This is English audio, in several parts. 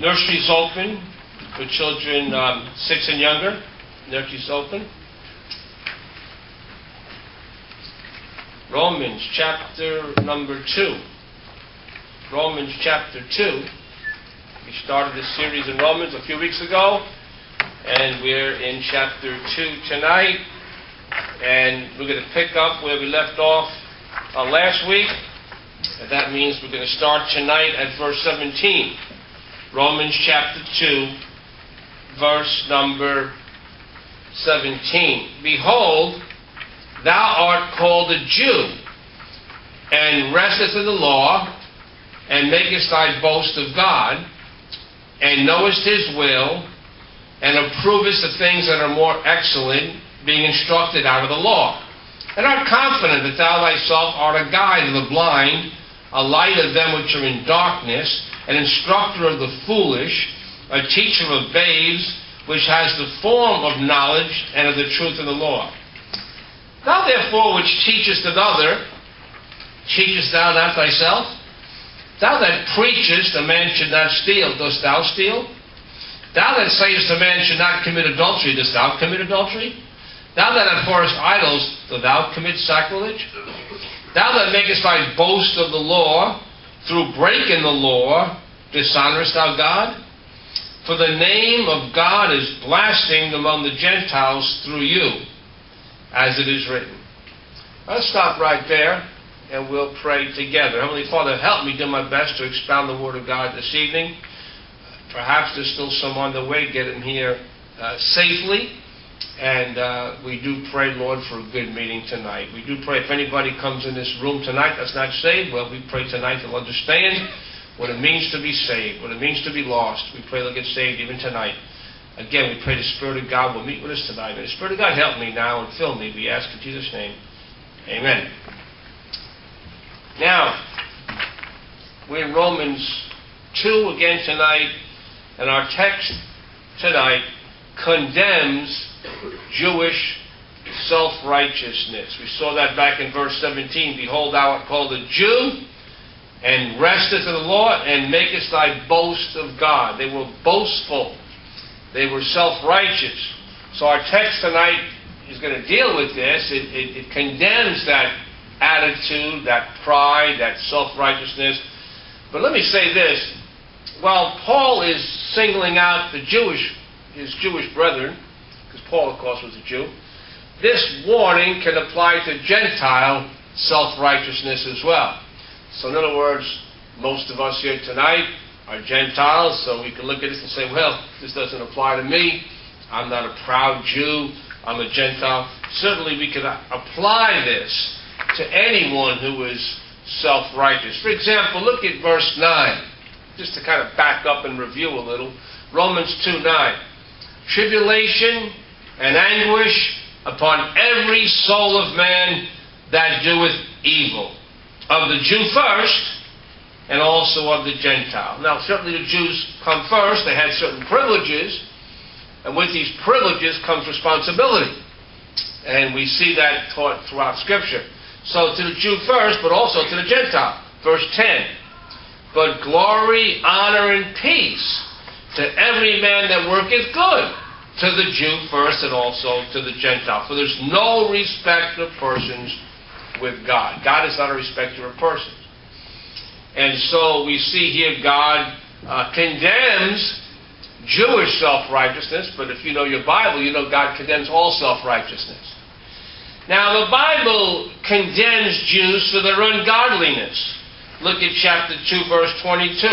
Nursery's open for children 6 and younger. Nursery's open. Romans chapter number 2. Romans chapter 2. We started this series in Romans a few weeks ago, and we're in chapter 2 tonight. And we're going to pick up where we left off last week. And that means we're going to start tonight at verse 17. Romans chapter 2, verse number 17. Behold, thou art called a Jew, and restest in the law, and makest thy boast of God, and knowest his will, and approvest the things that are more excellent, being instructed out of the law. And art confident that thou thyself art a guide of the blind, a light of them which are in darkness, an instructor of the foolish, a teacher of babes, which has the form of knowledge and of the truth of the law. Thou therefore which teachest another, teachest thou not thyself? Thou that preachest a man should not steal, dost thou steal? Thou that sayest a man should not commit adultery, dost thou commit adultery? Thou that abhorrest idols, dost thou commit sacrilege? Thou that makest thy boast of the law, through breaking the law, dishonorest thou God? For the name of God is blasphemed among the Gentiles through you, as it is written. Let's stop right there, and we'll pray together. Heavenly Father, help me do my best to expound the Word of God this evening. Perhaps there's still some on the way. Get him here safely. And we do pray, Lord, for a good meeting tonight. We do pray if anybody comes in this room tonight that's not saved, well, we pray tonight they'll understand what it means to be saved, what it means to be lost. We pray they'll get saved even tonight. Again, we pray the Spirit of God will meet with us tonight. May the Spirit of God help me now and fill me, we ask in Jesus' name. Amen. Now, we're in Romans 2 again tonight, and our text tonight condemns Jewish self-righteousness. We saw that back in verse 17. Behold, thou art called a Jew, and restest in the law, and makest thy boast of God. They were boastful. They were self-righteous. So our text tonight is going to deal with this. It condemns that attitude, that pride, that self-righteousness. But let me say this. While Paul is singling out his Jewish brethren, because Paul, of course, was a Jew, this warning can apply to Gentile self-righteousness as well. So in other words, most of us here tonight are Gentiles, so we can look at this and say, well, this doesn't apply to me. I'm not a proud Jew. I'm a Gentile. Certainly we can apply this to anyone who is self-righteous. For example, look at verse 9, just to kind of back up and review a little. Romans 2:9. Tribulation and anguish upon every soul of man that doeth evil, of the Jew first, and also of the Gentile. Now, certainly the Jews come first. They had certain privileges, and with these privileges comes responsibility. And we see that taught throughout Scripture. So to the Jew first, but also to the Gentile. Verse 10. But glory, honor, and peace to every man that worketh good, to the Jew first and also to the Gentile. For there's no respect of persons with God. God is not a respecter of persons. And so we see here God condemns Jewish self-righteousness, but if you know your Bible, you know God condemns all self-righteousness. Now the Bible condemns Jews for their ungodliness. Look at chapter 2, verse 22.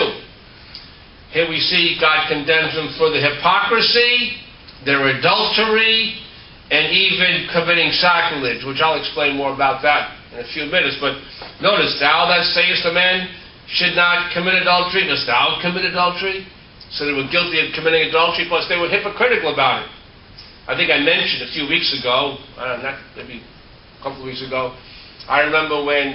Here we see God condemns them for the hypocrisy, their adultery, and even committing sacrilege, which I'll explain more about that in a few minutes. But notice, thou that sayest a man should not commit adultery, dost thou commit adultery? So they were guilty of committing adultery, plus they were hypocritical about it. I think I mentioned a few weeks ago, maybe a couple of weeks ago, I remember when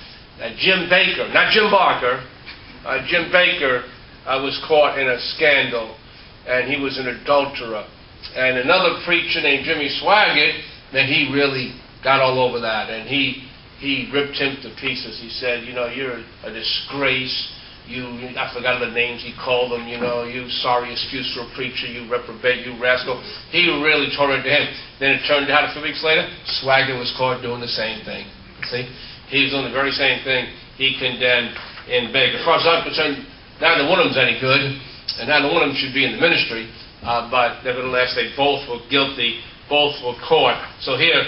Jim Baker, not Jim Barker, Jim Baker was caught in a scandal, and he was an adulterer. And another preacher named Jimmy Swaggart, then he really got all over that, and he ripped him to pieces. He said, you know, you're a disgrace. I forgot the names he called them, you sorry excuse for a preacher, you reprobate, you rascal. He really tore it to him. Then it turned out a few weeks later, Swagger was caught doing the same thing. See? He was doing the very same thing he condemned in Begg. As far as I'm concerned, neither one of them's any good, and neither one of them should be in the ministry, but nevertheless, they both were guilty, both were caught. So here,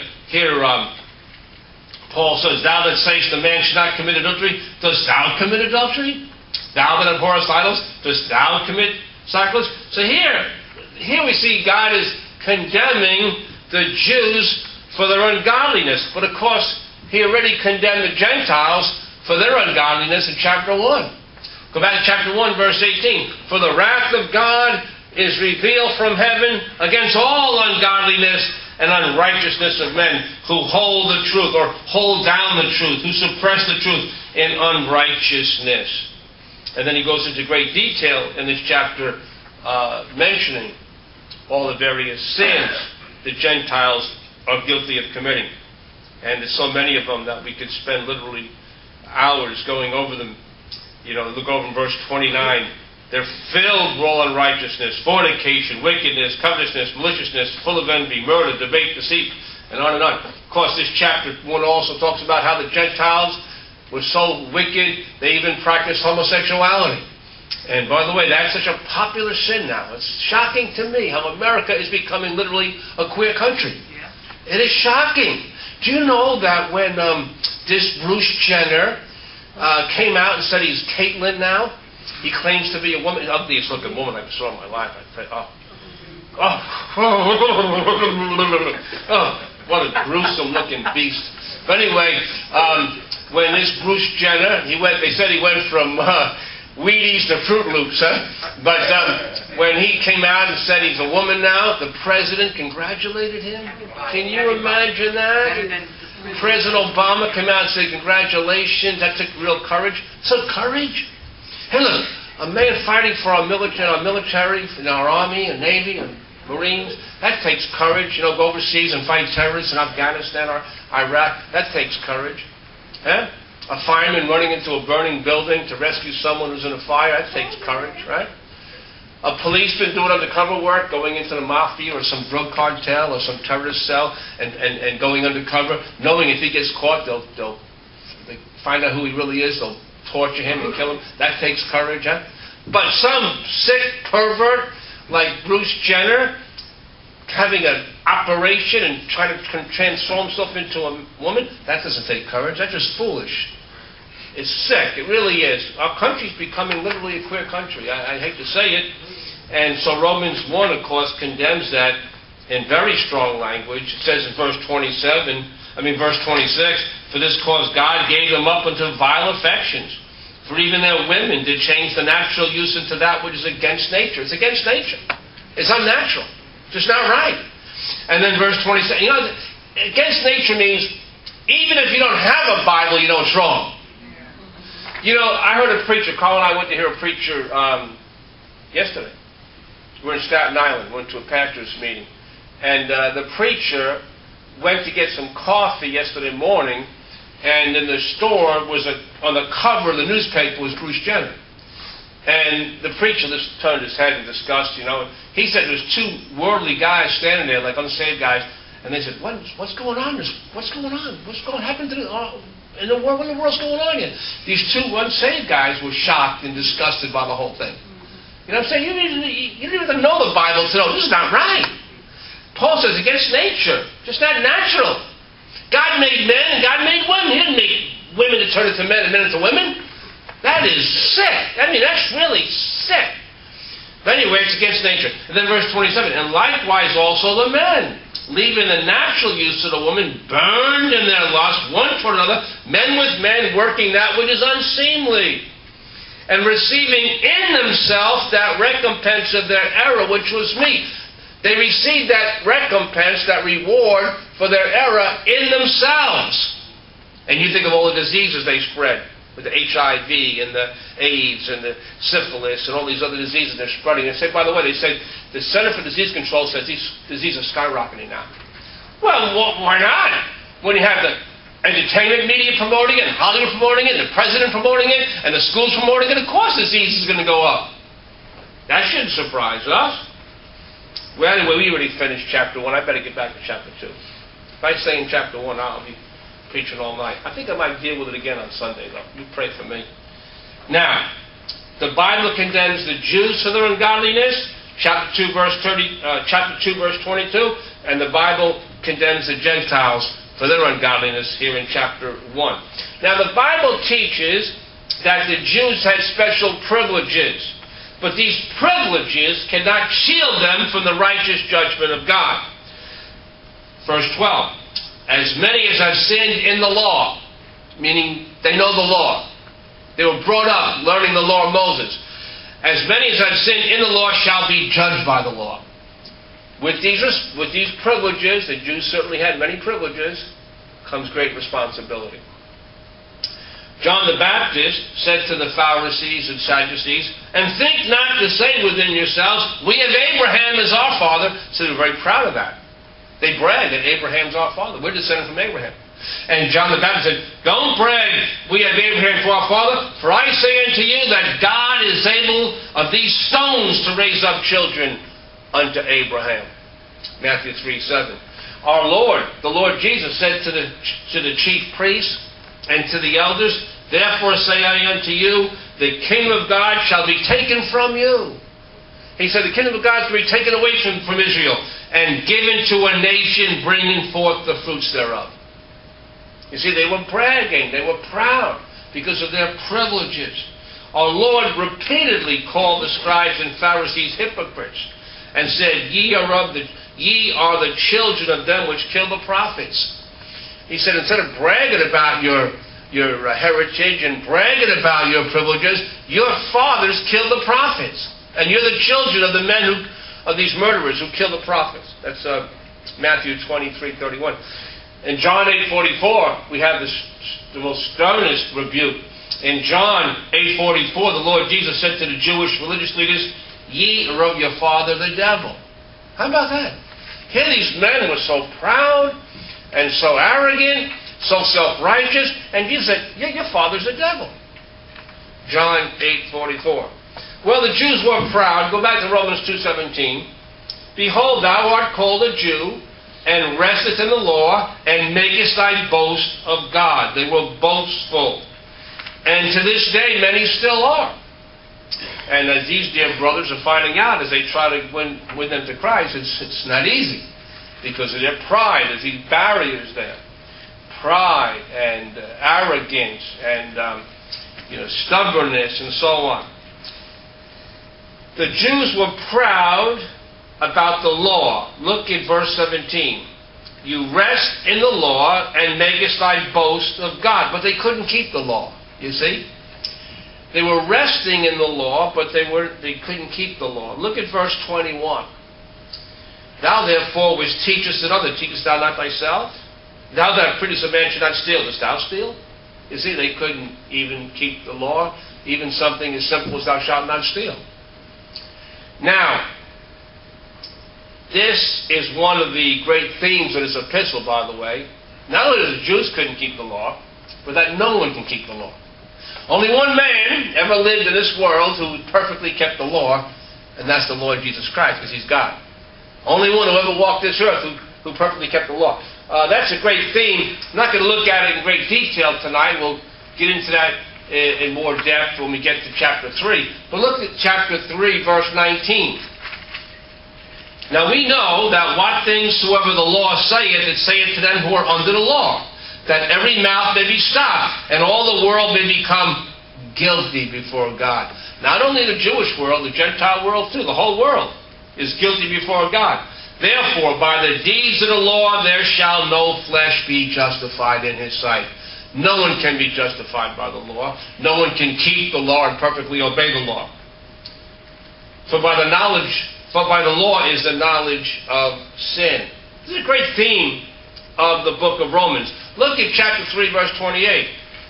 Paul says, thou that sayest a man should not commit adultery, dost thou commit adultery? Thou that abhorrest idols, dost thou commit sacrilege? So here we see God is condemning the Jews for their ungodliness. But of course, he already condemned the Gentiles for their ungodliness in chapter 1. Go back to chapter 1, verse 18. For the wrath of God is revealed from heaven against all ungodliness and unrighteousness of men who hold the truth, or hold down the truth, who suppress the truth in unrighteousness. And then he goes into great detail in this chapter, mentioning all the various sins the Gentiles are guilty of committing. And there's so many of them that we could spend literally hours going over them. Look over in verse 29. They're filled with all unrighteousness, fornication, wickedness, covetousness, maliciousness, full of envy, murder, debate, deceit, and on and on. Of course, this chapter 1 also talks about how the Gentiles were so wicked, they even practiced homosexuality. And by the way, that's such a popular sin now. It's shocking to me how America is becoming literally a queer country. Yeah. It is shocking. Do you know that when this Bruce Jenner came out and said he's Caitlyn now, he claims to be a woman, the ugliest looking woman I ever saw in my life. What a gruesome looking beast. But anyway, when this Bruce Jenner, they said he went from Wheaties to Fruit Loops, huh? But when he came out and said he's a woman now, the president congratulated him. Can you imagine that? President Obama came out and said, congratulations, that took real courage. So courage? Hey, look, a man fighting for our military, in our Army and Navy and Marines, that takes courage. Go overseas and fight terrorists in Afghanistan or Iraq. That takes courage. Huh? A fireman running into a burning building to rescue someone who's in a fire, that takes courage, right? A policeman doing undercover work, going into the mafia or some drug cartel or some terrorist cell and going undercover, knowing if he gets caught, they'll find out who he really is, they'll torture him and kill him. That takes courage, huh? But some sick pervert like Bruce Jenner having an operation and trying to transform himself into a woman, that doesn't take courage. That's just foolish. It's sick. It really is. Our country's becoming literally a queer country. I hate to say it. And so Romans 1, of course, condemns that in very strong language. It says in verse 26, for this cause God gave them up unto vile affections. For even their women did change the natural use into that which is against nature. It's against nature. It's unnatural. It's just not right. And then verse 27, against nature means even if you don't have a Bible, you know it's wrong. I heard a preacher, Carl and I went to hear a preacher yesterday. We were in Staten Island, went to a pastor's meeting. And the preacher went to get some coffee yesterday morning, and in the store on the cover of the newspaper was Bruce Jenner. And the preacher just turned his head in disgust, He said there's two worldly guys standing there, like unsaved guys, and they said, what's going on? What's going on? What's going to happen to in the world? What in the world's going on here? These two unsaved guys were shocked and disgusted by the whole thing. You know what I'm saying? You don't even know the Bible to know this is not right. Paul says against nature, just not natural. God made men and God made women. He didn't make women to turn into men and men into women. That is sick. That's really sick. But anyway, it's against nature. And then verse 27, and likewise also the men, leaving the natural use of the woman, burned in their lust one toward another, men with men working that which is unseemly, and receiving in themselves that recompense of their error, which was meet. They received that recompense, that reward for their error in themselves. And you think of all the diseases they spread, with the HIV and the AIDS and the syphilis and all these other diseases they're spreading. And by the way, they say the Center for Disease Control says these diseases are skyrocketing now. Well, why not? When you have the entertainment media promoting it, and Hollywood promoting it, and the president promoting it, and the schools promoting it, of course disease is going to go up. That shouldn't surprise us. Well, anyway, we already finished chapter 1. I better get back to chapter 2. If I stay in chapter 1, I'll be preaching all night. I think I might deal with it again on Sunday, though. You pray for me. Now, the Bible condemns the Jews for their ungodliness, chapter 2, verse 22, and the Bible condemns the Gentiles for their ungodliness here in chapter 1. Now, the Bible teaches that the Jews had special privileges, but these privileges cannot shield them from the righteous judgment of God. Verse 12, as many as have sinned in the law, meaning they know the law. They were brought up learning the law of Moses. As many as have sinned in the law shall be judged by the law. With these privileges, the Jews certainly had many privileges, comes great responsibility. John the Baptist said to the Pharisees and Sadducees, and think not to say within yourselves, we have Abraham as our father. So they were very proud of that. They bragged that Abraham's our father. We're descended from Abraham. And John the Baptist said, don't brag, we have Abraham for our father, for I say unto you that God is able of these stones to raise up children unto Abraham. Matthew 3:7. Our Lord, the Lord Jesus, said to the chief priests and to the elders, therefore say I unto you, the kingdom of God shall be taken from you. He said the kingdom of God shall be taken away from Israel and given to a nation bringing forth the fruits thereof. You see, they were bragging, they were proud because of their privileges. Our Lord repeatedly called the scribes and Pharisees hypocrites and said, ye are the children of them which kill the prophets. He said, instead of bragging about your heritage and bragging about your privileges, your fathers killed the prophets. And you're the children of the men of these murderers who killed the prophets. That's Matthew 23:31. In John 8:44, we have the most sternest rebuke. In John 8:44, the Lord Jesus said to the Jewish religious leaders, ye are of your father the devil. How about that? Here these men were so proud and so arrogant, so self-righteous, and Jesus said, your father's the devil. John 8:44. Well, the Jews were proud. Go back to Romans 2:17. Behold, thou art called a Jew, and restest in the law, and makest thy boast of God. They were boastful. And to this day, many still are. And as these dear brothers are finding out as they try to win them to Christ, it's not easy because of their pride. There's these barriers there. Pride and arrogance and stubbornness and so on. The Jews were proud about the law. Look at verse 17. You rest in the law and makest thy boast of God. But they couldn't keep the law, you see. They were resting in the law, but they couldn't keep the law. Look at verse 21. Thou therefore which teachest another, teachest thou not thyself? Thou that priest a man should not steal, dost thou steal? You see, they couldn't even keep the law, even something as simple as thou shalt not steal. Now, this is one of the great themes of this epistle, by the way. Not only that the Jews couldn't keep the law, but that no one can keep the law. Only one man ever lived in this world who perfectly kept the law, and that's the Lord Jesus Christ, because He's God. Only one who ever walked this earth who perfectly kept the law. That's a great theme. I'm not going to look at it in great detail tonight. We'll get into that in more depth when we get to chapter 3. But look at chapter 3, verse 19. Now we know that what things soever the law saith, it saith to them who are under the law, that every mouth may be stopped, and all the world may become guilty before God. Not only the Jewish world, the Gentile world too, the whole world is guilty before God. Therefore, by the deeds of the law there shall no flesh be justified in His sight. No one can be justified by the law. No one can keep the law and perfectly obey the law. For by the law is the knowledge of sin. This is a great theme of the book of Romans. Look at chapter 3, verse 28.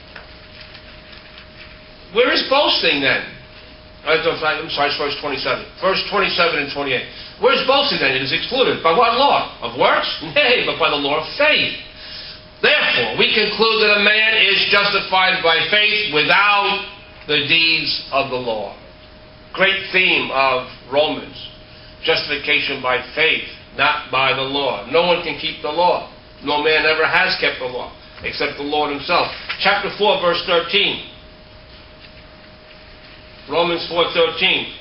Where is boasting then? I'm sorry, it's verse 27. Verse 27 and 28. Where is boasting then? It is excluded. By what law? Of works? Nay, but by the law of faith. Therefore, we conclude that a man is justified by faith without the deeds of the law. Great theme of Romans. Justification by faith, not by the law. No one can keep the law. No man ever has kept the law, except the Lord himself. Chapter 4, verse 13. Romans 4:13.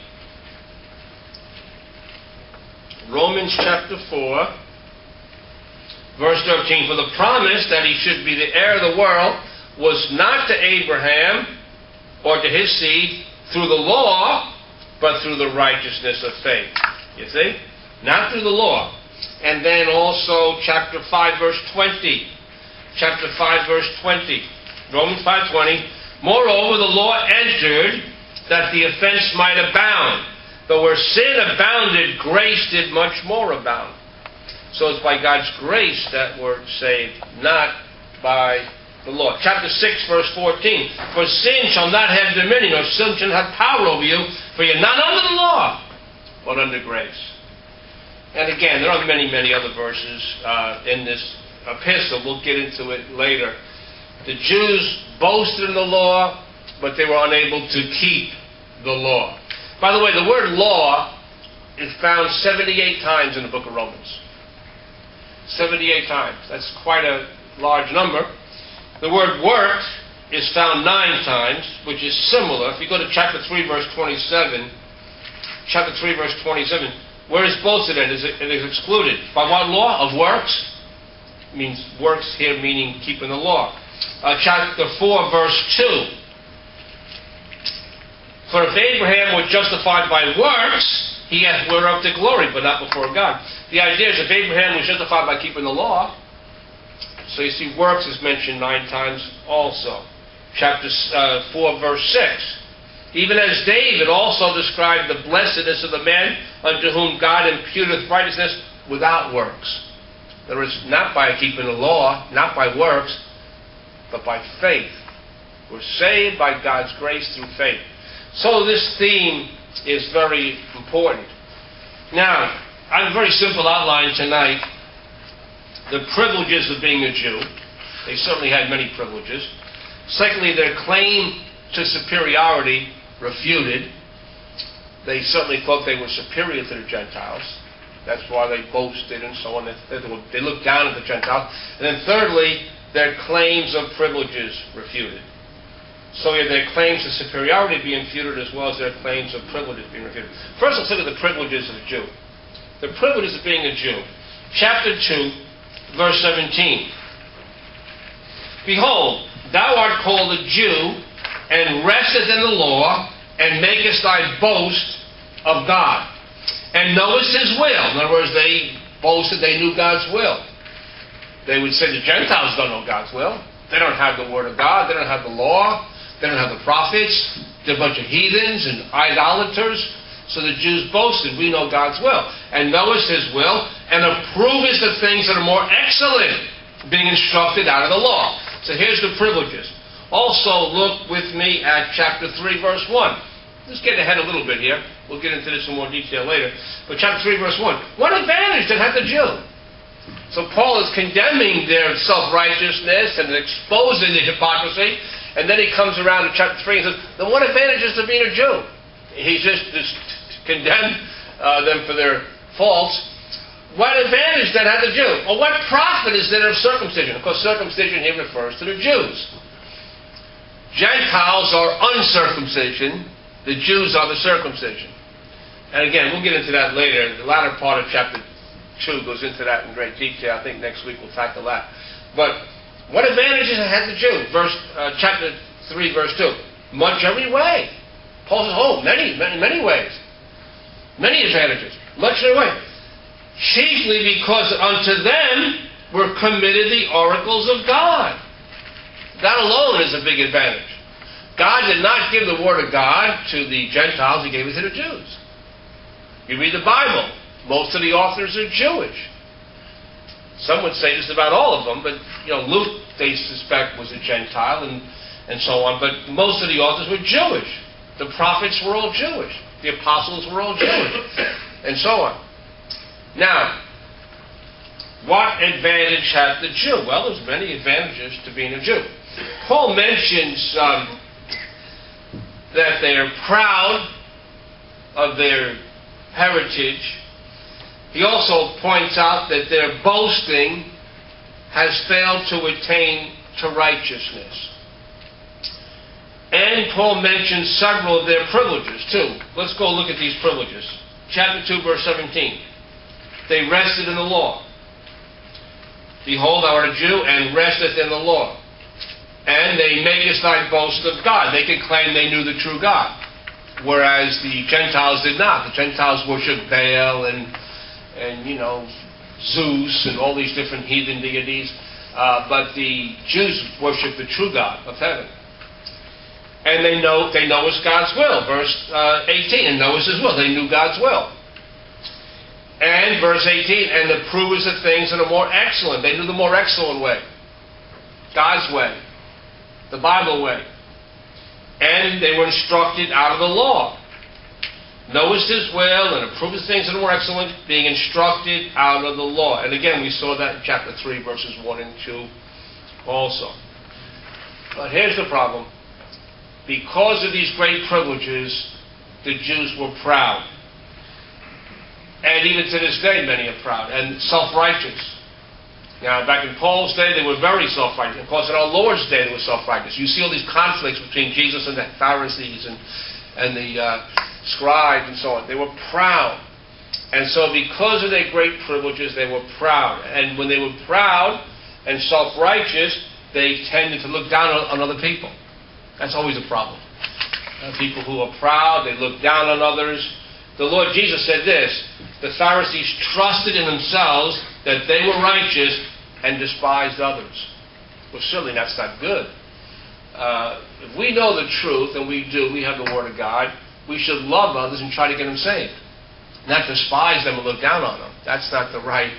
Romans chapter 4, verse 13. For the promise that he should be the heir of the world was not to Abraham or to his seed through the law, but through the righteousness of faith. You see? Not through the law. And then also chapter 5, verse 20. Chapter 5, verse 20. Romans 5:20. Moreover, the law entered that the offense might abound. But where sin abounded, grace did much more abound. So it's by God's grace that we're saved, not by the law. Chapter 6, verse 14. For sin shall not have dominion, or sin shall not have power over you, for you're not under the law, but under grace. And again, there are many, many other verses in this epistle. We'll get into it later. The Jews boasted in the law, but they were unable to keep the law. By the way, the word law is found 78 times in the book of Romans. 78 times. That's quite a large number. The word work is found 9 times, which is similar. If you go to chapter 3, verse 27, chapter 3, verse 27, where is boasted in? It is excluded. By what law? Of works? It means works here meaning keeping the law. Chapter 4, verse 2. For if Abraham was justified by works, he hath whereof to glory, but not before God. The idea is if Abraham was justified by keeping the law, so you see works is mentioned 9 times also. Chapter 4, verse 6. Even as David also described the blessedness of the man unto whom God imputeth righteousness without works. In other words, not by keeping the law, not by works, but by faith. We're saved by God's grace through faith. So this theme is very important. Now, I have a very simple outline tonight. The privileges of being a Jew. They certainly had many privileges. Secondly, their claim to superiority refuted. They certainly thought they were superior to the Gentiles. That's why they boasted and so on. They looked down at the Gentiles. And then thirdly, their claims of privileges refuted. So we have their claims of superiority being refuted as well as their claims of privileges being refuted. First, let's look at the privileges of a Jew. The privileges of being a Jew. Chapter 2, verse 17. Behold, thou art called a Jew, and restest in the law, and makest thy boast of God, and knowest his will. In other words, they boasted they knew God's will. They would say the Gentiles don't know God's will. They don't have the Word of God. They don't have the law. They don't have the prophets. They're a bunch of heathens and idolaters. So the Jews boasted, we know God's will. And knowest his will, and approvest the things that are more excellent, being instructed out of the law. So here's the privileges. Also, look with me at chapter 3, verse 1. Let's get ahead a little bit here. We'll get into this in more detail later. But chapter 3, verse 1. What advantage did have the Jew? So Paul is condemning their self-righteousness and exposing the hypocrisy. And then he comes around to chapter 3 and says, then what advantage is there being a Jew? He's just condemned them for their faults. What advantage then had the Jew? Or what profit is there of circumcision? Of course, circumcision here refers to the Jews. Gentiles are uncircumcision. The Jews are the circumcision. And again, we'll get into that later. The latter part of chapter 2 goes into that in great detail. I think next week we'll tackle that. But what advantages had the Jew? Chapter 3, verse 2. Much every way. Paul says, many ways. Many advantages. Much every way. Chiefly because unto them were committed the oracles of God. That alone is a big advantage. God did not give the Word of God to the Gentiles. He gave it to the Jews. You read the Bible. Most of the authors are Jewish. Some would say just about all of them, but Luke, they suspect, was a Gentile and so on. But most of the authors were Jewish. The prophets were all Jewish. The apostles were all Jewish, and so on. Now, What advantage hath the Jew? Well, there's many advantages to being a Jew. Paul mentions that they're proud of their heritage. He also points out that their boasting has failed to attain to righteousness. And Paul mentions several of their privileges, too. Let's go look at these privileges. Chapter 2, verse 17. They rested in the law. Behold, thou art a Jew, and resteth in the law. And they makest thy boast of God. They could claim they knew the true God, whereas the Gentiles did not. The Gentiles worshipped Baal and Zeus and all these different heathen deities. But the Jews worship the true God of heaven. And they know it's God's will. Verse 18, and know it's His will. They knew God's will. And verse 18, and the provers of things that are more excellent. They knew the more excellent way. God's way. The Bible way. And they were instructed out of the law. Knowest His will and approvest things that are more excellent, being instructed out of the law. And again, we saw that in chapter 3, verses 1 and 2 also. But here's the problem. Because of these great privileges, the Jews were proud. And even to this day, many are proud and self-righteous. Now, back in Paul's day, they were very self-righteous. Of course, in our Lord's day, they were self-righteous. You see all these conflicts between Jesus and the Pharisees and the scribes and so on. They were proud. And so because of their great privileges, they were proud. And when they were proud and self-righteous, they tended to look down on other people. That's always a problem. People who are proud, they look down on others. The Lord Jesus said this, the Pharisees trusted in themselves that they were righteous and despised others. Well, certainly that's not good. If we know the truth, and we do, we have the Word of God, we should love others and try to get them saved. Not despise them and look down on them. That's not the right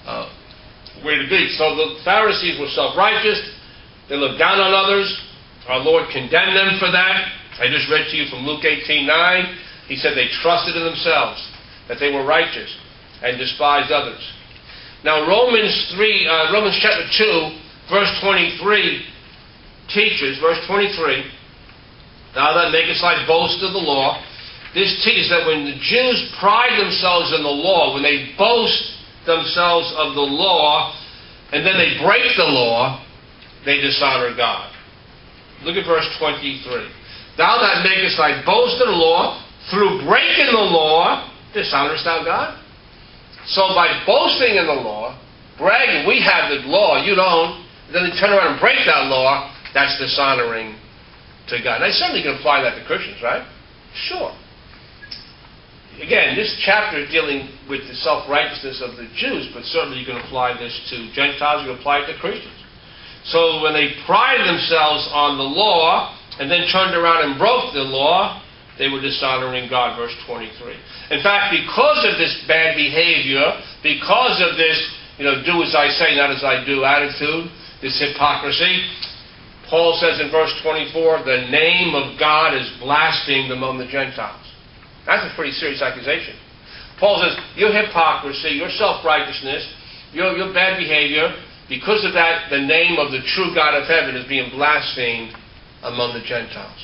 way to be. So the Pharisees were self-righteous. They looked down on others. Our Lord condemned them for that. I just read to you from Luke 18:9. He said they trusted in themselves, that they were righteous, and despised others. Now Romans chapter 2, verse 23 teaches, verse 23, thou that makest thy boast of the law, this teaches that when the Jews pride themselves in the law, when they boast themselves of the law, and then they break the law, they dishonor God. Look at verse 23. Thou that makest thy boast of the law, through breaking the law, dishonorest thou God? So by boasting in the law, bragging, we have the law, you don't, and then they turn around and break that law, that's dishonoring to God. And I certainly can apply that to Christians, right? Sure. Again, this chapter is dealing with the self-righteousness of the Jews, but certainly you can apply this to Gentiles, you can apply it to Christians. So when they prided themselves on the law, and then turned around and broke the law, they were dishonoring God, verse 23. In fact, because of this bad behavior, because of this, do as I say, not as I do attitude, this hypocrisy, Paul says in verse 24, the name of God is blasphemed among the Gentiles. That's a pretty serious accusation. Paul says, your hypocrisy, your self-righteousness, your bad behavior, because of that, the name of the true God of heaven is being blasphemed among the Gentiles.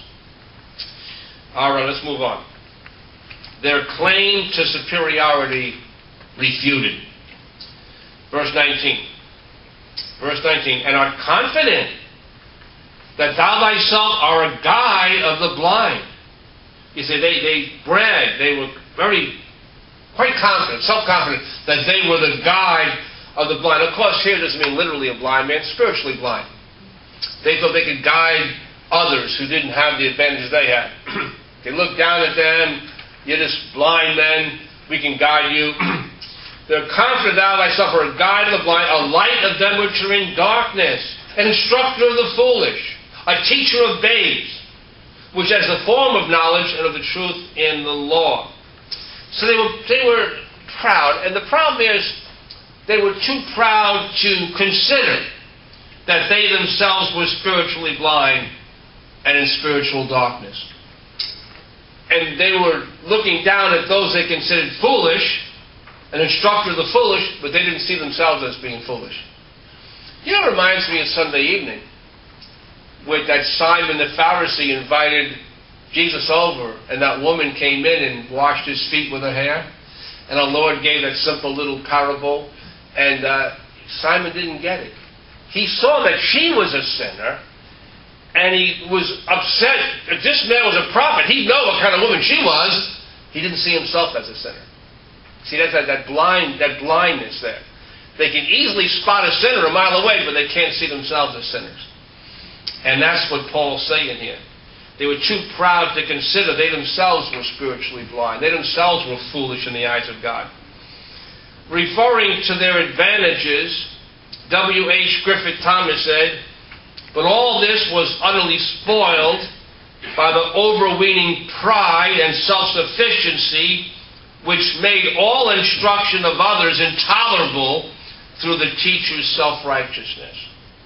All right, let's move on. Their claim to superiority refuted. Verse 19. Verse 19. And art confident that thou thyself art a guide of the blind. You see, they bragged. They were quite confident, self-confident, that they were the guide of the blind. Of course, here doesn't mean literally a blind man, spiritually blind. They thought they could guide others who didn't have the advantages they had. They looked down at them, you're just blind men, we can guide you. They're confident thou thyself art a guide of the blind, a light of them which are in darkness, an instructor of the foolish, a teacher of babes, which has the form of knowledge and of the truth in the law. So they were proud, and the problem is they were too proud to consider that they themselves were spiritually blind and in spiritual darkness. And they were looking down at those they considered foolish an instructor of the foolish, but they didn't see themselves as being foolish. You know, it reminds me of Sunday evening, with that Simon the Pharisee invited Jesus over, and that woman came in and washed his feet with her hair, and our Lord gave that simple little parable, and Simon didn't get it. He saw that she was a sinner, and he was upset that this man was a prophet. He'd know what kind of woman she was. He didn't see himself as a sinner. See, that's that blindness there. They can easily spot a sinner a mile away, but they can't see themselves as sinners. And that's what Paul's saying here. They were too proud to consider they themselves were spiritually blind. They themselves were foolish in the eyes of God. Referring to their advantages, W.H. Griffith Thomas said, "But all this was utterly spoiled by the overweening pride and self-sufficiency which made all instruction of others intolerable through the teacher's self-righteousness."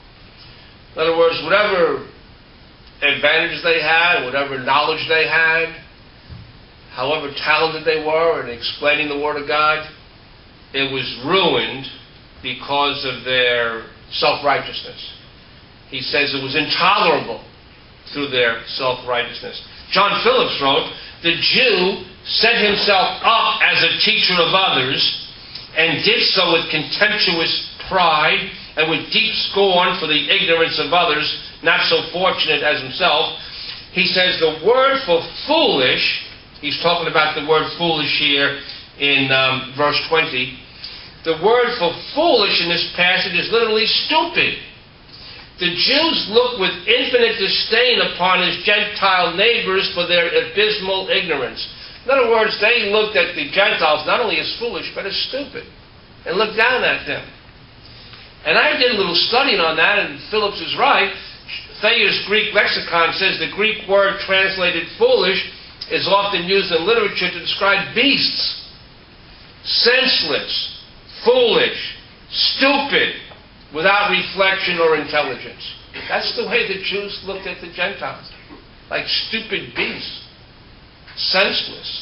In other words, whatever advantages they had, whatever knowledge they had, however talented they were in explaining the Word of God, it was ruined because of their self-righteousness. He says it was intolerable through their self-righteousness. John Phillips wrote, "The Jew set himself up as a teacher of others and did so with contemptuous pride and with deep scorn for the ignorance of others, not so fortunate as himself." He says the word for foolish, he's talking about the word foolish here in verse 20. The word for foolish in this passage is literally stupid. The Jews looked with infinite disdain upon his Gentile neighbors for their abysmal ignorance. In other words, they looked at the Gentiles not only as foolish, but as stupid, and looked down at them. And I did a little studying on that, and Phillips is right. Thayer's Greek lexicon says the Greek word translated foolish is often used in literature to describe beasts. Senseless, foolish, stupid, without reflection or intelligence. That's the way the Jews looked at the Gentiles. Like stupid beasts. Senseless.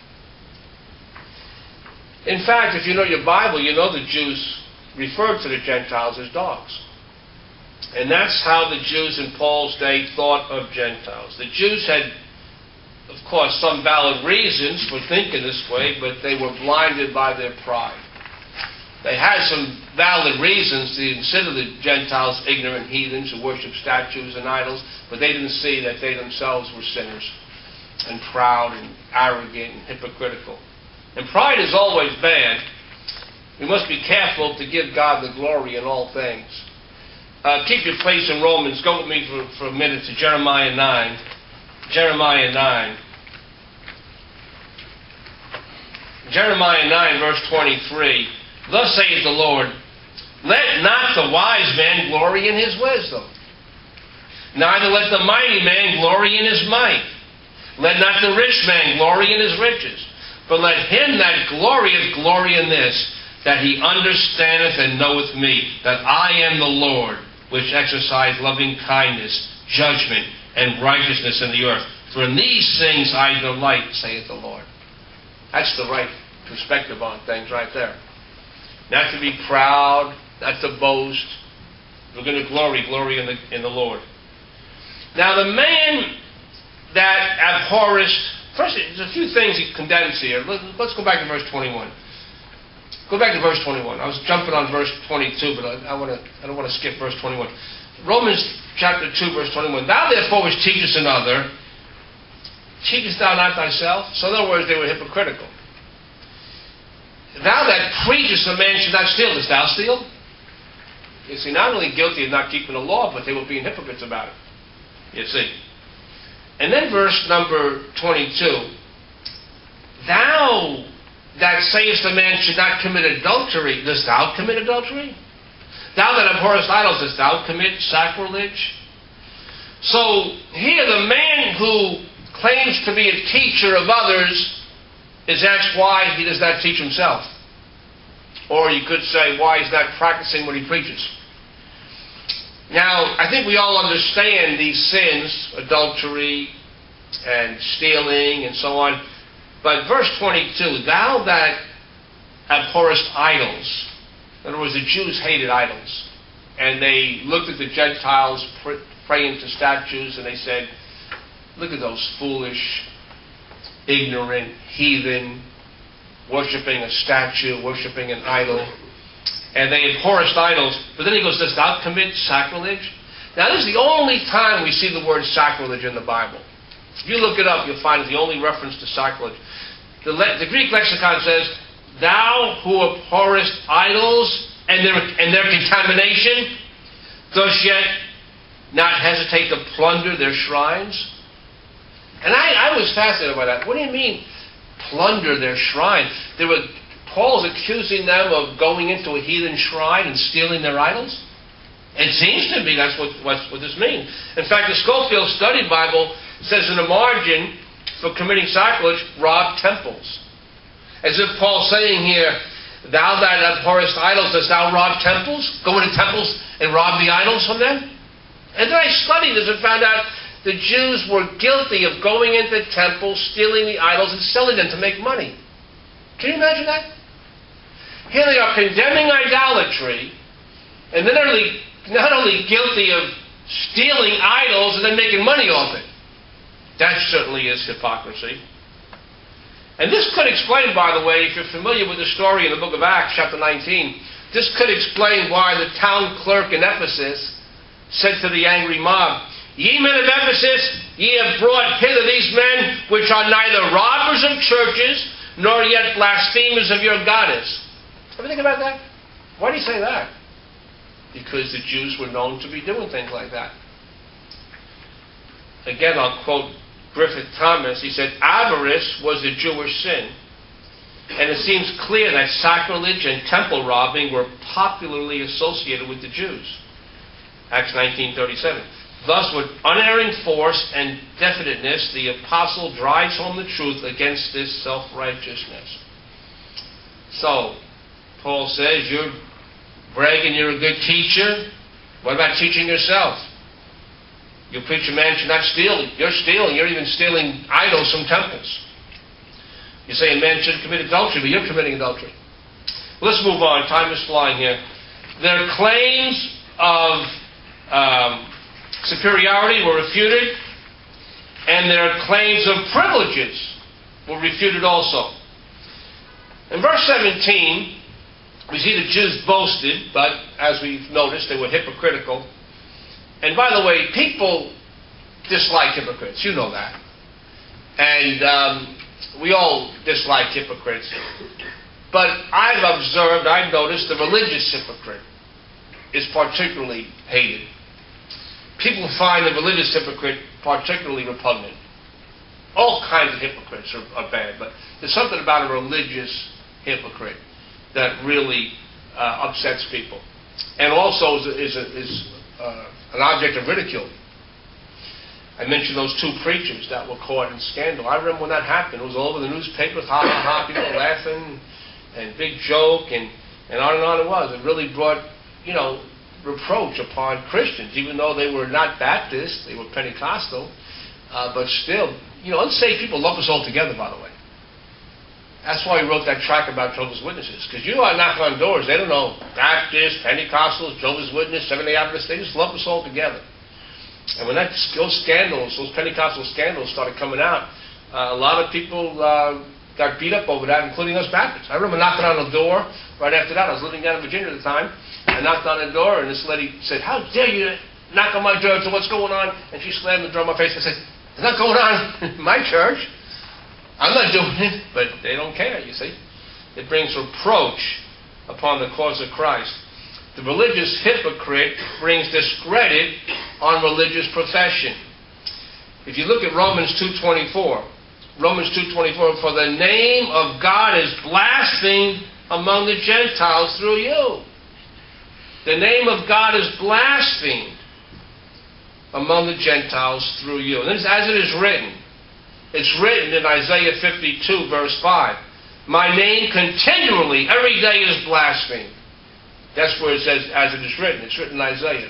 In fact, if you know your Bible, you know the Jews referred to the Gentiles as dogs. And that's how the Jews in Paul's day thought of Gentiles. The Jews had, of course, some valid reasons for thinking this way, but they were blinded by their pride. They had some valid reasons to consider the Gentiles ignorant heathens who worship statues and idols, but they didn't see that they themselves were sinners and proud and arrogant and hypocritical. And pride is always bad. We must be careful to give God the glory in all things. Keep your place in Romans. Go with me for a minute to Jeremiah 9. Jeremiah 9. Jeremiah 9, verse 23. "Thus saith the Lord, let not the wise man glory in his wisdom, neither let the mighty man glory in his might. Let not the rich man glory in his riches, but let him that glorieth glory in this, that he understandeth and knoweth me, that I am the Lord, which exercise loving kindness, judgment, and righteousness in the earth. For in these things I delight, saith the Lord." That's the right perspective on things right there. Not to be proud, not to boast. We're going to glory in the Lord. Now the man that abhorrest, first there's a few things he condemns here. Let's go back to verse 21. Go back to verse 21. I was jumping on verse 22, but I don't want to skip verse 21. Romans chapter 2, verse 21. "Thou therefore which teachest another, teachest thou not thyself?" So in other words, they were hypocritical. "Thou that preachest a man should not steal, dost thou steal?" You see, not only guilty of not keeping the law, but they were being hypocrites about it. You see. And then verse number 22. "Thou that sayest a man should not commit adultery, dost thou commit adultery? Thou that abhorrest idols, dost thou commit sacrilege?" So here the man who claims to be a teacher of others is asked why he does not teach himself. Or you could say why he's not practicing what he preaches. Now, I think we all understand these sins, adultery and stealing and so on. But verse 22, "Thou that abhorrest idols. In other words, the Jews hated idols. And they looked at the Gentiles praying to statues, and they said, look at those foolish, ignorant, heathen, worshipping a statue, worshipping an idol. And they abhorrest idols. But then he goes, dost thou commit sacrilege? Now, this is the only time we see the word sacrilege in the Bible. If you look it up, you'll find it's the only reference to sacrilege. The Greek lexicon says, thou who abhorrest idols and their contamination, dost yet not hesitate to plunder their shrines? And I was fascinated by that. What do you mean, plunder their shrine? Paul's accusing them of going into a heathen shrine and stealing their idols? It seems to be that's what this means. In fact, the Scofield Study Bible says in the margin, for committing sacrilege, rob temples. As if Paul's saying here, thou that abhorrest idols, dost thou rob temples? Go into temples and rob the idols from them? And then I studied this and found out the Jews were guilty of going into temples, stealing the idols, and selling them to make money. Can you imagine that? Here they are condemning idolatry, and then not only guilty of stealing idols and then making money off it. That certainly is hypocrisy. And this could explain, by the way, if you're familiar with the story in the book of Acts, chapter 19, this could explain why the town clerk in Ephesus said to the angry mob, ye men of Ephesus, ye have brought hither these men, which are neither robbers of churches, nor yet blasphemers of your goddess. Ever think about that? Why do you say that? Because the Jews were known to be doing things like that. Again, I'll quote Griffith Thomas. He said, avarice was a Jewish sin. And it seems clear that sacrilege and temple robbing were popularly associated with the Jews. Acts 19:37. Thus, with unerring force and definiteness, the apostle drives home the truth against this self-righteousness. So, Paul says, you're bragging you're a good teacher. What about teaching yourself? You preach a man should not steal. You're stealing. You're even stealing idols from temples. You say a man should commit adultery, but you're committing adultery. Let's move on. Time is flying here. Their claims of superiority were refuted, and their claims of privileges were refuted also. In verse 17, we see the Jews boasted, but as we've noticed, they were hypocritical. And by the way, people dislike hypocrites. You know that. And we all dislike hypocrites. But I've noticed the religious hypocrite is particularly hated. People find the religious hypocrite particularly repugnant. All kinds of hypocrites are bad, but there's something about a religious hypocrite that really upsets people. And also is an object of ridicule. I mentioned those two preachers that were caught in scandal. I remember when that happened. It was all over the newspapers, ha ha ha, people laughing, and big joke, and on it was. It really brought, reproach upon Christians, even though they were not Baptist, they were Pentecostal, but still, unsaved people lump us all together, by the way. That's why he wrote that tract about Jehovah's Witnesses. Because you are knocking on doors, they don't know Baptists, Pentecostals, Jehovah's Witnesses, Seventh-day Adventists, they just lump us all together. And when those Pentecostal scandals started coming out, a lot of people got beat up over that, including us Baptists. I remember knocking on the door right after that. I was living down in Virginia at the time. I knocked on the door, and this lady said, how dare you knock on my door? So what's going on? And she slammed the door in my face and said, it's not going on in my church. I'm not doing it, but they don't care, you see. It brings reproach upon the cause of Christ. The religious hypocrite brings discredit on religious profession. If you look at Romans 2:24, for the name of God is blasphemed among the Gentiles through you. The name of God is blasphemed among the Gentiles through you. And this is as it is written. It's written in Isaiah 52, verse 5. My name continually, every day is blasphemed. That's where it says, as it is written. It's written in Isaiah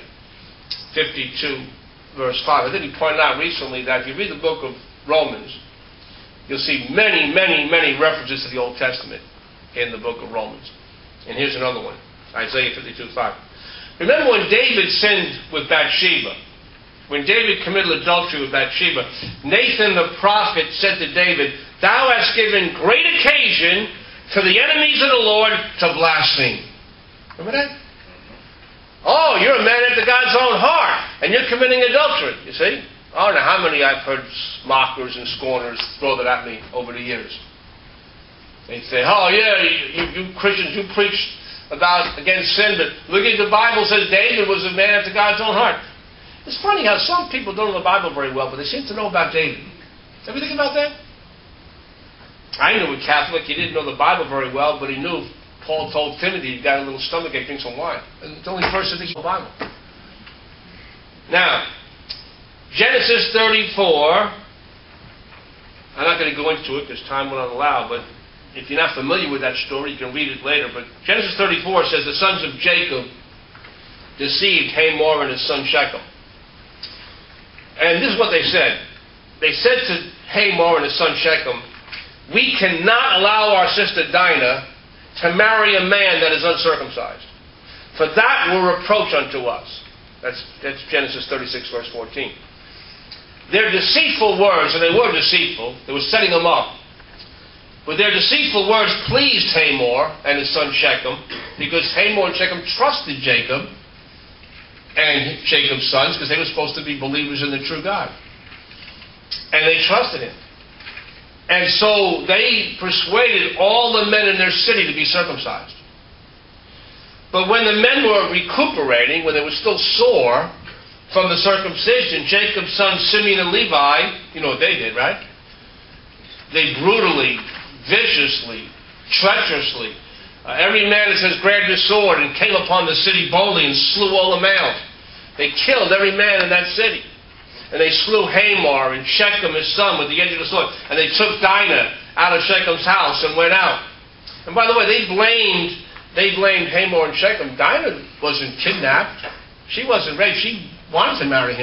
52, verse 5. I think he pointed out recently that if you read the book of Romans, you'll see many, many, many references to the Old Testament. in the book of Romans. And here's another one, Isaiah 52:5. Remember when David sinned with Bathsheba? When David committed adultery with Bathsheba, Nathan the prophet said to David, "Thou hast given great occasion to the enemies of the Lord to blaspheme." Remember that? Oh, you're a man after God's own heart, and you're committing adultery, you see? I don't know how many I've heard mockers and scorners throw that at me over the years. They say, "Oh yeah, you Christians, you preach against sin, but look at the Bible says David was a man after God's own heart." It's funny how some people don't know the Bible very well, but they seem to know about David. Ever think about that? I knew a Catholic, he didn't know the Bible very well, but he knew Paul told Timothy he got a little stomachache, drink some wine. And it's the only person that thinks the Bible. Now, Genesis 34, I'm not going to go into it because time will not allow, but if you're not familiar with that story, you can read it later. But Genesis 34 says the sons of Jacob deceived Hamor and his son Shechem. And this is what they said. They said to Hamor and his son Shechem, "We cannot allow our sister Dinah to marry a man that is uncircumcised, for that will reproach unto us." That's Genesis 36, verse 14. Their deceitful words, and they were deceitful, they were setting them up, but their deceitful words pleased Hamor and his son Shechem, because Hamor and Shechem trusted Jacob and Jacob's sons, because they were supposed to be believers in the true God. And they trusted him. And so they persuaded all the men in their city to be circumcised. But when the men were recuperating, when they were still sore from the circumcision, Jacob's sons Simeon and Levi, you know what they did, right? They brutally, viciously, treacherously, every man, it says, grabbed his sword and came upon the city boldly and slew all the males. They killed every man in that city. And they slew Hamor and Shechem, his son, with the edge of the sword. And they took Dinah out of Shechem's house and went out. And by the way, they blamed Hamor and Shechem. Dinah wasn't kidnapped. She wasn't raped. She wanted to marry him.